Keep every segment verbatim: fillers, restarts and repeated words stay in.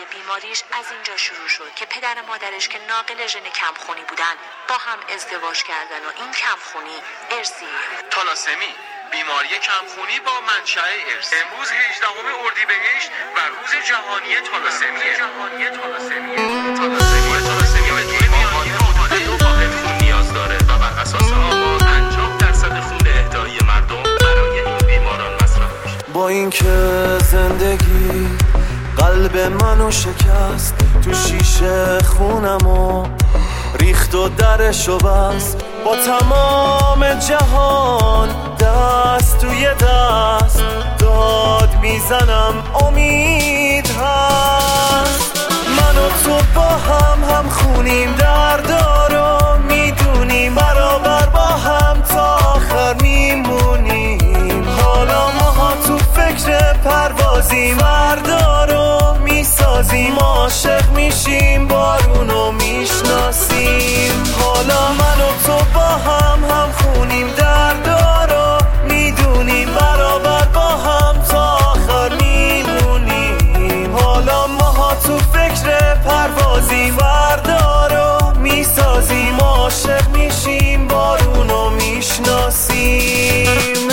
بیماریش از اینجا شروع شد که پدر مادرش که ناقل ژن کمخونی بودن با هم ازدواج کردن و این کمخونی ارثیه. تالاسمی، بیماری کمخونی با منشأ ارث. امروز هجدهم اردیبهشت و روز جهانی تالاسمی. جهانی تالاسمی. تالاسمی تالاسمی بدون میانی مطالعه و واحد خون نیاز داره و بر اساس آمار پنجاه درصد خون اهدایی مردم برای این بیماران مصرف میشه. با اینکه زندگی قلب منو شکست، تو شیشه خونمو ریخت و درشو بست، با تمام جهان دست توی دست داد میزنم امید هست. من و تو با هم هم خونیم دردارو میدونیم، برابر با هم تا آخر میمونیم. حالا ماها تو فکر پروازیم، بردارو میسازیم، عاشق میشیم، بارونو میشناسیم. حالا من و تو با هم هم خونیم دردارو میدونیم، برابر با هم تا آخر میمونیم. حالا ماها تو فکر پروازیم، بردارو میسازیم، عاشق میشیم، بارونو میشناسیم.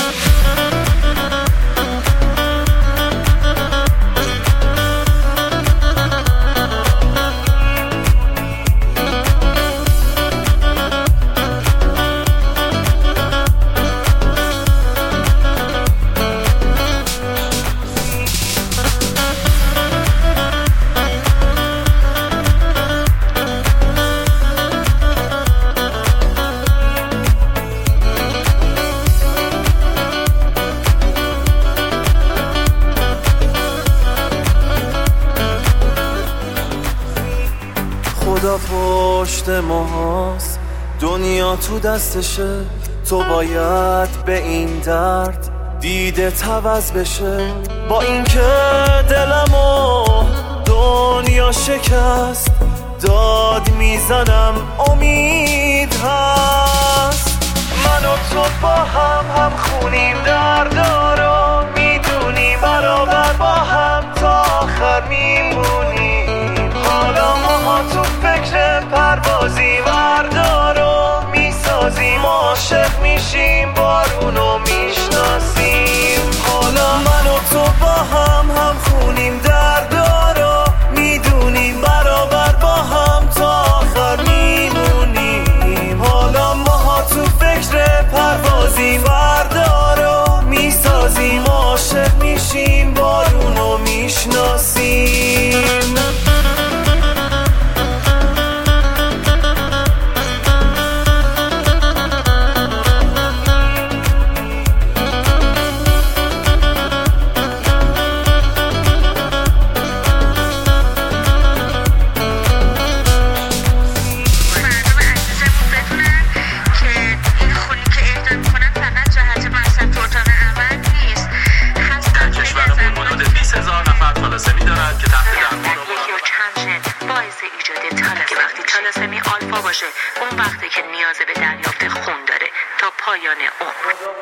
خدا پشت ماست، دنیا تو دستشه، تو باید به این درد دیده عوض بشه. با اینکه دلمو دنیا شکست، داد میزنم امید هست. من و تو با هم هم خونیم دردارو میدونیم، برابر با هم تا آخر میمونیم. حالا ماها تو فکر پروازی، بردارو میسازیم، عاشق میشیم، بارونو میشناسیم. حالا من و تو با هم هم خونیم دردارو میدونیم، برابر با هم تا آخر میمونیم. حالا ماها تو فکر پروازی، بردارو میسازیم، عاشق میشیم، بارونو میشناسیم. تالاسمی آلفا باشه، اون وقته که نیاز به دریافت خون داره تا پایان عمر.